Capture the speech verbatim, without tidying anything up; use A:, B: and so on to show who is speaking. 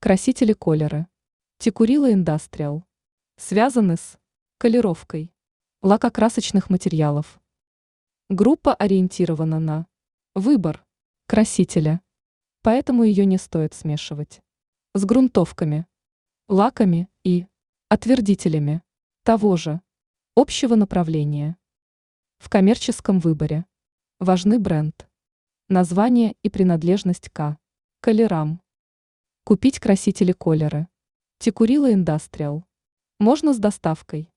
A: Красители колеры. Текурила Индастриал. Связаны с колеровкой лакокрасочных материалов. Группа ориентирована на выбор красителя, поэтому ее не стоит смешивать с грунтовками, лаками и отвердителями того же общего направления. В коммерческом выборе важны бренд, название и принадлежность к колерам. Купить красители колеры. Текурила Индастриал можно с доставкой.